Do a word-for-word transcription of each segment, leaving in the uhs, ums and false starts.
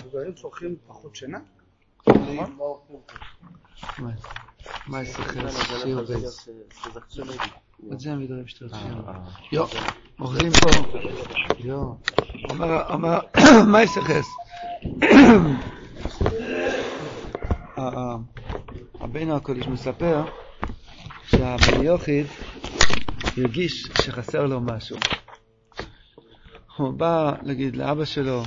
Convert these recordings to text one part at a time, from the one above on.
המבוגרים צורכים פחות שינה? מה ישחס? שיר בייס. את זה המדברים שאתה רוצים. יו, אוכלים פה. יו. אומר, מה ישחס? הבן הקודש מספר שהבן יוחיד הרגיש שחסר לו משהו. הוא בא להגיד לאבא שלו,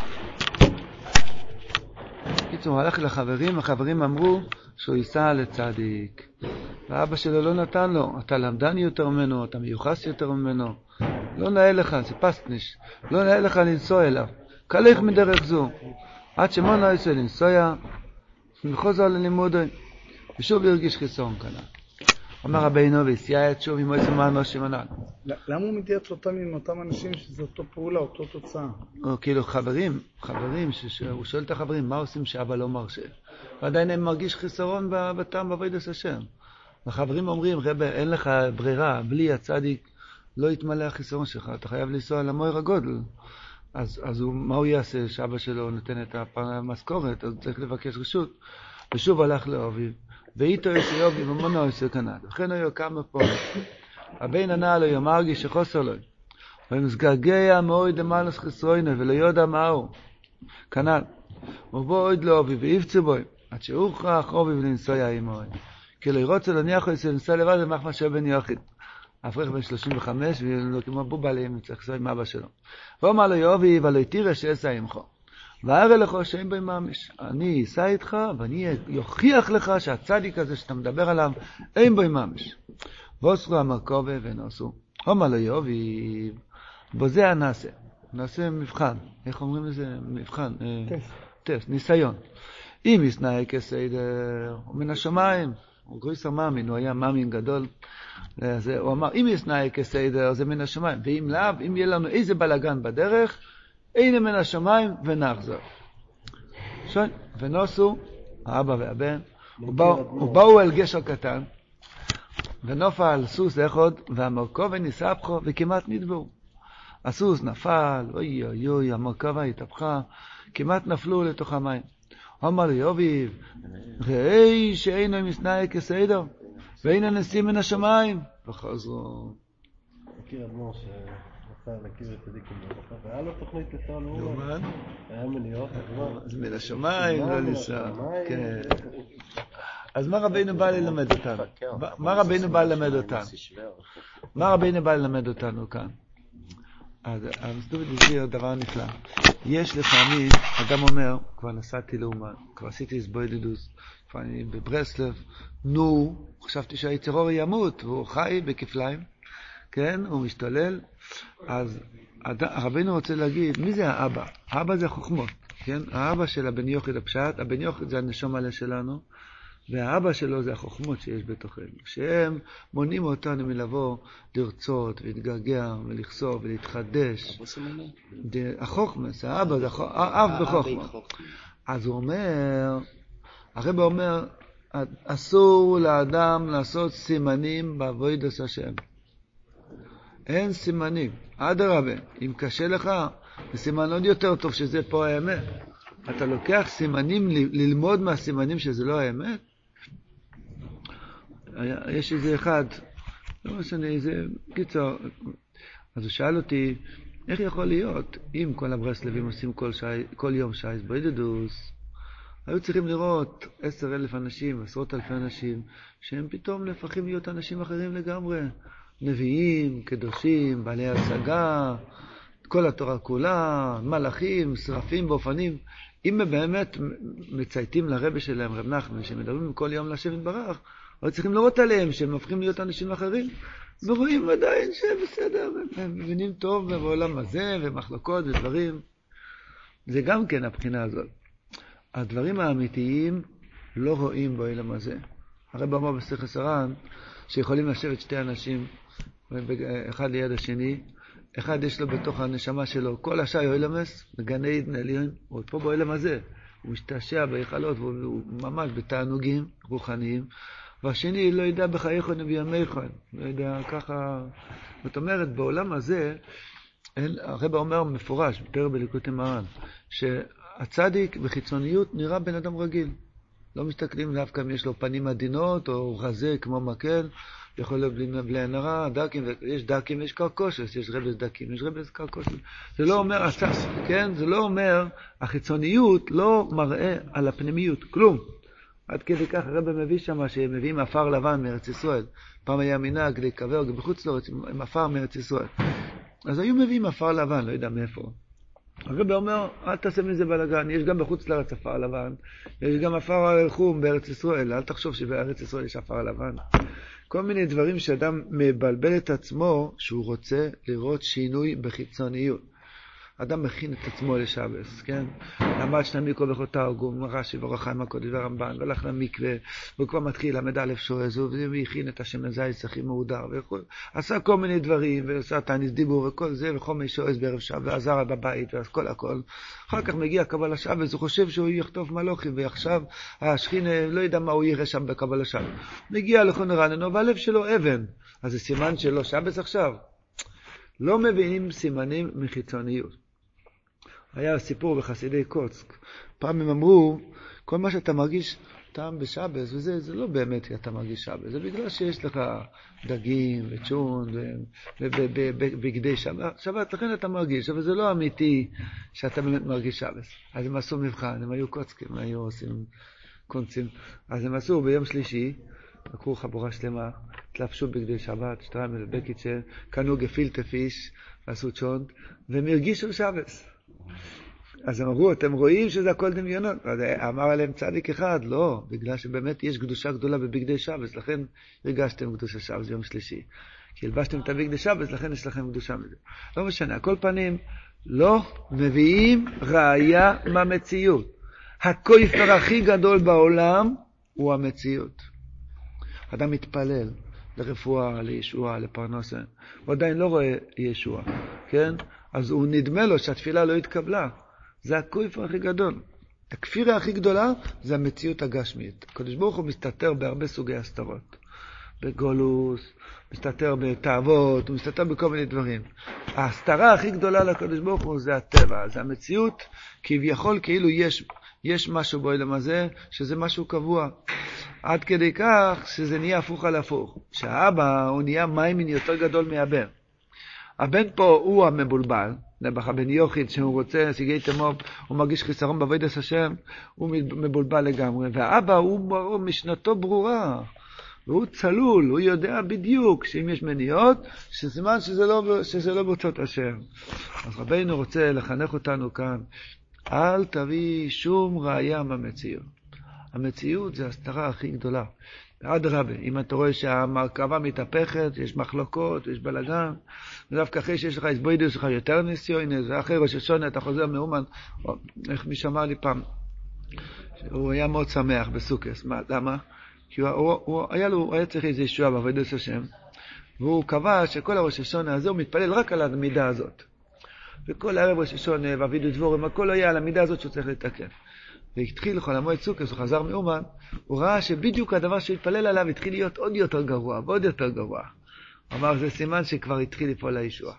קיצור, הוא הלך לחברים, החברים אמרו שהוא ייסע לצדיק. והאבא שלו לא נתן לו, אתה למדני יותר ממנו, אתה מיוחס יותר ממנו. לא נאה לך, זה פסטניש, לא נאה לך לנסוע אליו. קלך מדרך זו. עד שמונה יצא לנסוע, וחוזר ללימודו. ושוב הרגיש חיסון כאן. אומר רבינו ויסייעת שוב עם מועצם האנושים הנ"ל. למה הוא מתייעץ אותם עם אותם אנשים שזה אותו פעולה, אותו תוצאה? או כאילו חברים, חברים, הוא שואל את החברים, מה עושים שאבא לא מרשה? ועדיין הם מרגיש חיסרון בטעם בעבודת השם. החברים אומרים, רבי, אין לך ברירה, בלי הצדיק לא יתמלא החיסרון שלך, אתה חייב לנסוע למויר הגודל. אז, אז הוא, מה הוא יעשה שאבא שלו נותן את המשכורת? אז הוא צריך לבקש רשות. ושוב הלך לאביו. ואיתו יש יובי ומונו עושה כנד. וכן הוא יוקם פה. הבן ענה לו יאמר שחוסר לו. ומסגגע מאוד למענוס חסרוינו ולא יודע מהו. כנד. ובוא עוד לאבי ואיבצו בו. עד שאוכרח אובי ולנסויה עמו. כי לא ירוצה לניח יצא לנסוע לבד ומח משהו בן יחיד. אברך בן שלושים וחמש ולא כמו בובה להם צריך לנסוע עם אבא שלו. ואומר לו יובי ולא יתירה שעשה עמך. והראה לך שאין בי ממש. אני אסע איתך ואני יוכיח לך שהצדיק הזה שאתה מדבר עליו אין בי ממש. ואוסרו המרכובה ונעשו. אומר לו יובי, בזה נעשה. נעשה מבחן. איך אומרים לזה? מבחן. טסט. טסט, ניסיון. אם יסנאי כסדר, הוא מן השמיים. הוא גרויסר מאמין, הוא היה מאמין גדול. זה, הוא אמר, אם יסנאי כסדר, זה מן השמיים. ואם לאו, אם יהיה לנו איזה בלגן בדרך, הנה מן השמיים ונחזור. שוי, ונוסו, האבא והבן, ובאו אל גשר קטן, ונופל סוס אחד, והמרכובה ניספחו, וכמעט נדברו. הסוס נפל, אוי אוי אוי, המרכובה התהפכה, כמעט נפלו לתוך המים. אמר לי, יוביב, ראי שאינו מסנאי כסדר, ואינו נשיא מן השמיים. וחזרו. מכיר אדמו"ר שרצה להכיר את צדיקים ברכה, והיה לו תוכנית לנסוע לאומן. היה מניעות, אז מן השמיים לא ניסה. כן. אז מה רבינו בא ללמד אותנו? מה רבינו בא ללמד אותנו? מה רבינו בא ללמד אותנו כאן? אז המסדורת הסביר דבר נפלא. יש לפעמים, אדם אומר, כבר נסעתי לאומן, כבר עשיתי הסבוידדוס, כבר אני בברסלב, נו, חשבתי שהיצרור ימות, והוא חי בכפליים, כן, הוא משתולל. אז הרבינו רוצה להגיד, מי זה האבא? האבא זה החוכמות, כן? האבא של הבן יוחד הפשט, הבן יוחד זה הנשום מלא שלנו, והאבא שלו זה החוכמות שיש בתוכנו, שהם מונעים אותנו מלבוא לרצות ולהתגעגע ולחסור ולהתחדש. החוכמס, האבא זה האב בחוכמה. אז הוא אומר, הרב אומר, אסור לאדם לעשות סימנים בעבודת השם. אין סימנים. אדרבה, אם קשה לך, זה סימן עוד יותר טוב שזה פה האמת. אתה לוקח סימנים ללמוד מהסימנים שזה לא האמת. יש איזה אחד, לא משנה, איזה קיצור. אז הוא שאל אותי, איך יכול להיות, אם כל הברסלבים עושים כל, שי, כל יום שייס בוידדוס, היו צריכים לראות עשר אלף אנשים, עשרות אלפי אנשים, שהם פתאום נהפכים להיות אנשים אחרים לגמרי. נביאים, קדושים, בעלי השגה, כל התורה כולה, מלאכים, שרפים באופנים. אם באמת מצייתים לרבי שלהם, רב נחמן, שמדברים כל יום לשם יתברך, אבל צריכים לראות עליהם שהם הופכים להיות אנשים אחרים, ורואים עדיין שהם בסדר, הם מבינים טוב בעולם הזה, ומחלוקות ודברים. זה גם כן הבחינה הזאת. הדברים האמיתיים לא רואים בעולם הזה. הרב אמר בסכת סרן, שיכולים לשבת שתי אנשים, אחד ליד השני, אחד יש לו בתוך הנשמה שלו, כל השעה יוילמס, בגני עדן עליון, הוא פה בעולם הזה, הוא משתעשע בהיכלות, והוא ממש בתענוגים רוחניים, והשני לא יודע בחייכון ובימיכון, לא יודע ככה, זאת אומרת, בעולם הזה, הרב אומר מפורש, יותר בליקוטי מרן, הצדיק בחיצוניות נראה בן אדם רגיל. לא מסתכלים דווקא אם יש לו פנים עדינות או רזה כמו מקל, יכול להיות בלי, בלי הנרה, דקים, יש דקים ויש קרקושס, יש רבס דקים, יש רבס קרקושס. זה לא אומר, כן? זה לא אומר, החיצוניות לא מראה על הפנימיות, כלום. עד כדי כך הרב מביא שם שמביאים אפר לבן מארץ ישראל. פעם היה מנהג להיקבר בחוץ לארץ עם אפר מארץ ישראל. אז היו מביאים אפר לבן, לא יודע מאיפה. הרב אומר, אל תעשה מזה בלגן, יש גם בחוץ לארץ אפר לבן, יש גם אפר חום בארץ ישראל, אל תחשוב שבארץ ישראל יש אפר לבן. כל מיני דברים שאדם מבלבל את עצמו שהוא רוצה לראות שינוי בחיצוניות. אדם מכין את עצמו לשבס, כן? למד שני מיקרו וחותרגום, רש"י ורחיים הקודש והרמב"ן, והלך למקווה, והוא כבר מתחיל למד א' שורזו, והכין את השמן זית הכי מהודר, ועשה כל מיני דברים, ועשה תעניס דיבור וכל זה, וחומש שורז בערב שבת, ועזר בבית, וכל הכל. אחר כך מגיע קבל השבס, הוא חושב שהוא יכתוב מלוכים, ועכשיו השכין לא יודע מה הוא יראה שם בקבל השבס. מגיע לכון רננו, והלב שלו אבן. אז זה סימן שלו שבס עכשיו. לא מבינים סימנים מחיצוניות. היה סיפור בחסידי קוצק. פעם הם אמרו, כל מה שאתה מרגיש טעם בשבס, וזה זה לא באמת אתה מרגיש שבס, זה בגלל שיש לך דגים וצ'ון ובגדי שבת, שבת, לכן אתה מרגיש, אבל זה לא אמיתי שאתה באמת מרגיש שבס. אז הם עשו מבחן, הם היו קוצקים, הם היו עושים קונצים, אז הם עשו ביום שלישי, לקחו חבורה שלמה, תלבשו בגדי שבת, שטריימל ובקיצ'ה, קנו גפילטה פיש, ועשו צ'ונט, והם הרגישו שבס. אז הם אמרו, אתם רואים שזה הכל דמיונות? אמר עליהם צדיק אחד, לא, בגלל שבאמת יש קדושה גדולה בבגדי שבס, לכן הרגשתם קדושה שבס ביום שלישי. כי הלבשתם את הבגדי שבס, לכן יש לכם קדושה מזה. לא משנה, על כל פנים, לא מביאים ראיה מהמציאות. הכופר הכי גדול בעולם הוא המציאות. אדם מתפלל לרפואה, לישועה, לפרנסה. הוא עדיין לא רואה ישועה, כן? אז הוא נדמה לו שהתפילה לא התקבלה. זה הכופר הכי גדול. הכפירה הכי גדולה זה המציאות הגשמית. הקדוש ברוך הוא מסתתר בהרבה סוגי הסתרות. בגולוס, מסתתר בתאוות, הוא מסתתר בכל מיני דברים. ההסתרה הכי גדולה לקדוש ברוך הוא זה הטבע, זה המציאות, כביכול כאילו יש, יש משהו בעולם הזה, שזה משהו קבוע. עד כדי כך שזה נהיה הפוך על הפוך. שהאבא הוא נהיה מיימין יותר גדול מהבן. הבן פה הוא המבולבל, נבח הבן יוחיד שהוא רוצה, סיגי תמוב, הוא מרגיש חיסרון בעבודת השם, הוא מבולבל לגמרי. והאבא הוא, הוא משנתו ברורה, והוא צלול, הוא יודע בדיוק שאם יש מניעות, שסימן שזה לא, שזה לא ברצות השם. אז רבינו רוצה לחנך אותנו כאן, אל תביא שום ראיה מהמציאות. המציאות זה הסתרה הכי גדולה. עד רבה, אם אתה רואה שהמרכבה מתהפכת, יש מחלוקות, יש בלגן, ודווקא אחרי שיש לך הסבוידוס, יש לך יותר ניסיון, ואחרי ראש השונה אתה חוזר מאומן, או, איך מי שמע לי פעם, הוא היה מאוד שמח בסוכס. מה, למה? כי הוא, הוא, הוא, היה לו, הוא היה צריך איזה ישועה בעבודת השם, והוא קבע שכל הראש השונה הזה הוא מתפלל רק על המידה הזאת. וכל הערב ראש השונה ואבידו דבורים, הכל היה על המידה הזאת שהוא צריך לתקן. והתחיל לכל המועד סוכס, הוא חזר מאומן, הוא ראה שבדיוק הדבר שהתפלל עליו התחיל להיות עוד יותר גרוע, ועוד יותר גרוע. הוא אמר, זה סימן שכבר התחיל לפעול הישוע.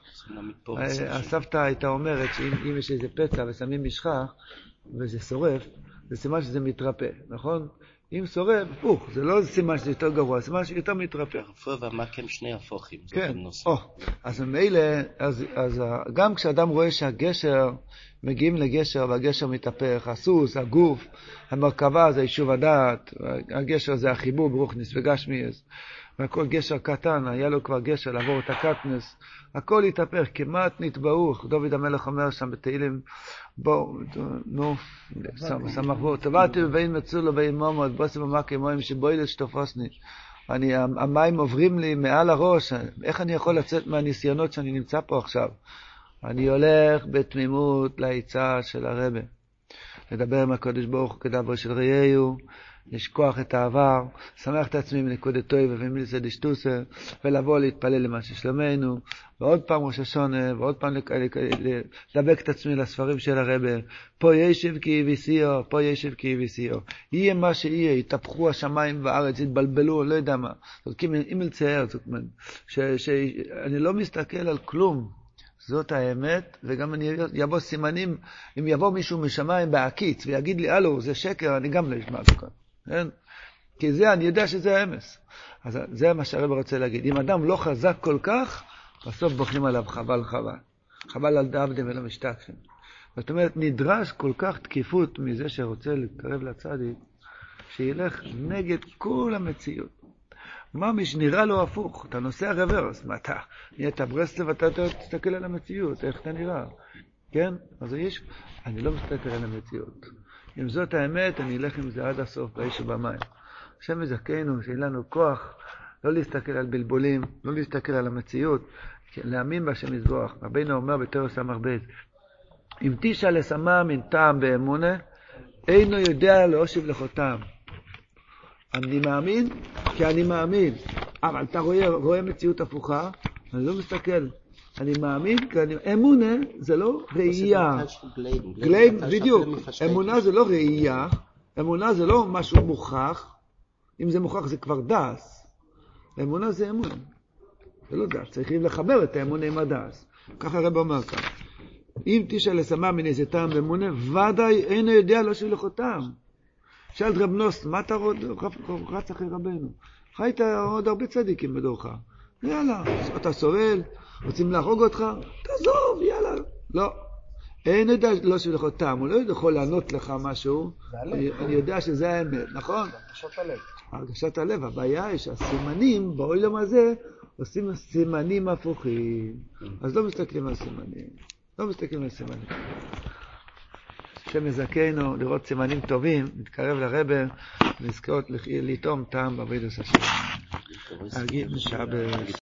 הסבתא הייתה אומרת שאם יש איזה פצע ושמים משחה, וזה שורף, זה סימן שזה מתרפא, נכון? אם שורף, פוך, זה לא סימן שזה יותר גרוע, זה סימן שיותר מתרפא. הרפואה והמקם שני הפוכים, כן, או, אז ממילא, אז, אז גם כשאדם רואה שהגשר, מגיעים לגשר והגשר מתהפך, הסוס, הגוף, המרכבה זה יישוב הדעת, הגשר זה החיבור ברוך ניס וגשמיס, והכל גשר קטן, היה לו כבר גשר לעבור את הקטנס, הכל התהפך, כמעט נתבעו, דוד המלך אומר שם בתהילים, בואו, נו, שמח בואו, טבעתי ובאים מצולו ואין מומות, בוסם ומקים מים שבוילת שתופסני, אני, המים עוברים לי מעל הראש, איך אני יכול לצאת מהניסיונות שאני נמצא פה עכשיו? אני הולך בתמימות לעיצה של הרבא. לדבר עם הקדוש ברוך הוא כדבר של ראיהו, לשכוח את העבר, שמח את עצמי מנקודת טויבה ומילסא דשטוסה, ולבוא להתפלל למה ששלומנו, ועוד פעם ראש השונה, ועוד פעם לדבק את עצמי לספרים של הרבא. פה ישב כי יביסיו, פה ישב כי יביסיו. יהיה מה שיהיה, יתהפכו השמיים והארץ, יתבלבלו, לא יודע מה. זאת אומרת, אם אל צייר, זאת אומרת, שאני לא מסתכל על כלום. זאת האמת, וגם אני יבוא סימנים, אם יבוא מישהו משמיים בעקיץ ויגיד לי, אלו, זה שקר, אני גם לא אשמע בכאן. כן? כי זה, אני יודע שזה האמס. אז זה מה שהרב רוצה להגיד. אם אדם לא חזק כל כך, בסוף בוכים עליו חבל חבל. חבל על דעבדים ולא משתכחים. זאת אומרת, נדרש כל כך תקיפות מזה שרוצה להתקרב לצדיק, שילך נגד כל המציאות. מה מי שנראה לו הפוך? אתה נוסע רוורס, מה אתה? נהיית ברסלב, אתה תסתכל על המציאות, איך אתה נראה? כן? אז יש, אני לא מסתכל על המציאות. אם זאת האמת, אני אלך עם זה עד הסוף, באש ובמים. השם מזכנו, שיהיה לנו כוח, לא להסתכל על בלבולים, לא להסתכל על המציאות, להאמין בשם יזבוח. רבינו אומר בתורה סמ"ב, אם תשאל לשמה מן טעם באמונה, אינו יודע להושיב לחותם. אני מאמין, כי אני מאמין. אבל אתה רואה, רואה מציאות הפוכה, אני לא מסתכל. אני מאמין, כי אני... אמונה זה לא ראייה. גלייב, בדיוק. אמונה זה לא ראייה. אמונה זה לא משהו מוכח. אם זה מוכח זה כבר דס. אמונה זה אמונה. זה לא דס. צריכים לחבר את האמונה עם הדס. ככה הרב אומר כאן. אם תשאל לשמה מן איזה טעם באמונה, ודאי אינו יודע לא שלח אותם. שאלת רב נוס, מה אתה רץ אחרי רבנו? חיית עוד הרבה צדיקים בדורך. יאללה, אתה סובל, רוצים להרוג אותך? תעזוב, יאללה. לא. אין יודע לא שלח אותם, הוא לא יכול לענות לך משהו. אני, אני יודע שזה האמת, נכון? הרגשת הלב. הרגשת הלב. הבעיה היא שהסימנים בעולם הזה עושים סימנים הפוכים. אז לא מסתכלים על סימנים. לא מסתכלים על סימנים. שמזכנו לראות סימנים טובים, נתקרב לרבה, נזכות לטעום טעם בעבודת השם. אגיד משבש.